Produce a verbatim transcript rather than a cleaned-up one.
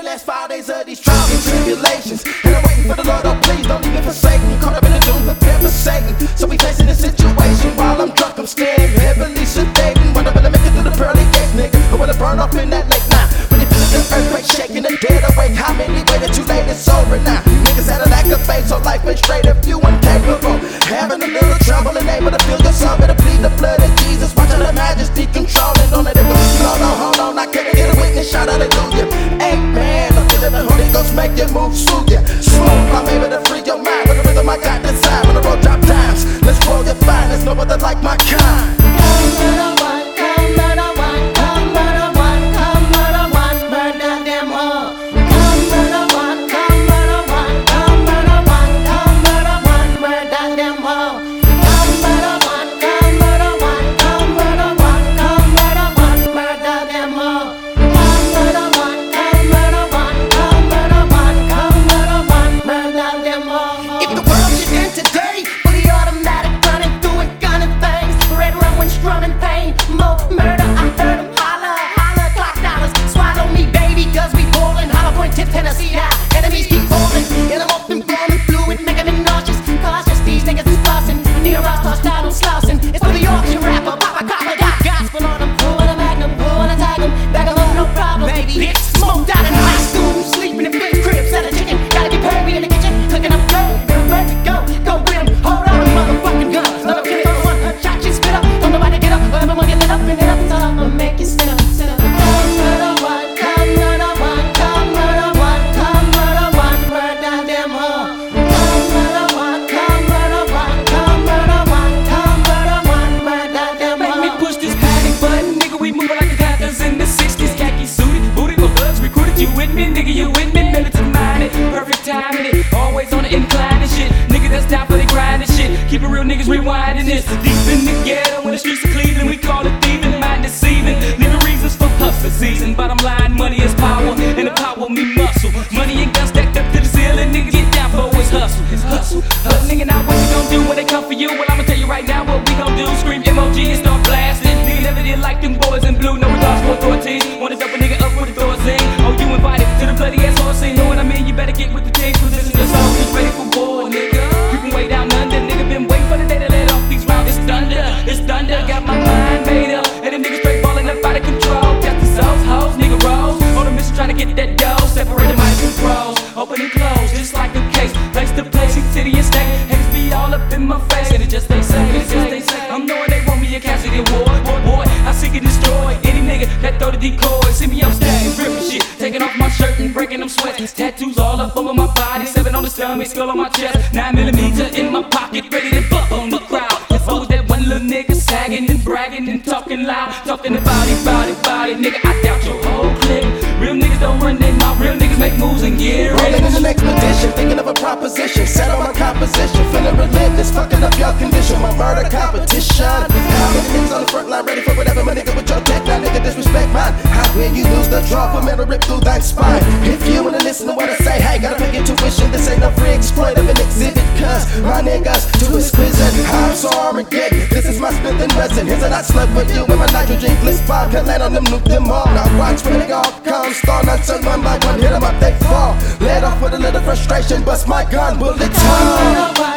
last five days of these trials and tribulations, and I'm waiting for the Lord, oh please don't leave me forsaken. Caught up in the doom, prepared for Satan. So we facing this situation while I'm drunk, I'm staring heavily sedating. Wonder will I make it through the pearly gates, nigga, or will I burn off in that lake now? When you feel the earthquake shaking, the dead awake. How many waited too late, it's over now. Niggas had a lack of faith, so life ain't straight if you incapable. Having a little trouble and able to feel yourself, better plead the blood of Jesus. Watching the majesty controlling. Don't let it go. Hold on, hold on, I can't get a witness, shout hallelujah. Amen. I'm feeling the Holy Ghost make you move, soothe ya. Smooth, I'm able to free your mind with the rhythm I got designed. When the road drop dimes, let's roll your fine. There's no other like my kind. Nigga, you with me, militant minded, perfect timing it, always on the incline and shit. Nigga, that's time for the grind and shit. Keep it real, niggas rewinding this. Deep in the ghetto, in the streets of Cleveland, we call it thieving, mind deceiving. Living reasons for hustle season. Bottom line, money is power, and the power me muscle. Money and guns stacked up to the ceiling, nigga get down for it's hustle, it's hustle. Hustle, nigga, now what you gon' do when they come for you? Well, I'ma tell you right now what we gon' do. Scream M O G and start blasting. Nigga never did like them boys in blue, no regards for authorities. Wanna dump a nigga up with the doors in. Oh, you invited to the bloody ass horse scene. Know what I mean? You better get with the team. Position yourself, just ready for war, nigga. You can way down under, nigga. Been waiting for the day to let off these rounds. It's thunder, it's thunder. Got my mind made up, and them niggas straight balling up out of control. Got the souls, hoes, nigga rolls. On a mission trying to get that dough. Separate the minds from pros. Open and close, just like a case. Place to place, city and state. Haters be all up in my face, and it just ain't safe. It just ain't safe. I'm knowing they want me a casualty war. Boy, boy, I seek and destroy any nigga that throw the decoy. See me upstairs, ripping shit, taking off my shirt and breaking them sweats. Tattoos all up over my body, seven on the stomach, skull on my chest, nine millimeter in my pocket, ready to buck on the crowd. If I was that one little nigga sagging and bragging and talking loud, talking about it, about it, about it, nigga, I doubt your whole clique. Real niggas don't run their mouth, real niggas make moves and get rich. Rolling in the next position, thinking of a proposition, set on my composition, feeling relentless, fucking up your condition, my murder competition. How many niggas on the front line ready for whatever, my nigga with your tech, now nigga disrespect mine. How when you lose the draw, for metal rip through that spine. If you wanna listen to what I say, hey, gotta pay intuition, this ain't no free exploit of an exhibit, cause my niggas too exquisite. I'm so Armageddon, this is my Smith and Wesson. Here's a not slug with you, with my nitrogen bliss bomb, can land on them, nuke them all. Now watch when they all come, start not turn one by one, hit them up, they fall. Let off with a little frustration, bust my gun, bullet time.